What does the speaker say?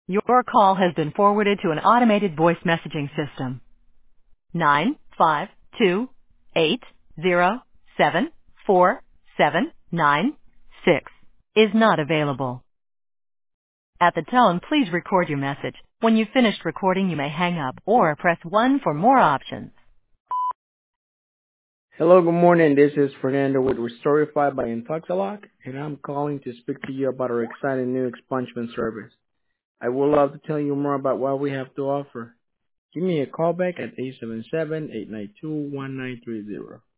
Your call has been forwarded to an automated voice messaging system. 952-807-4796 is not available. At the tone, please record your message. When you've finished recording, you may hang up or press 1 for more options. Hello, good morning. This is Fernando with Restorify by Intoxilock, and I'm calling to speak to you about our exciting new expungement service. I would love to tell you more about what we have to offer. Give me a call back at 877-892-1930.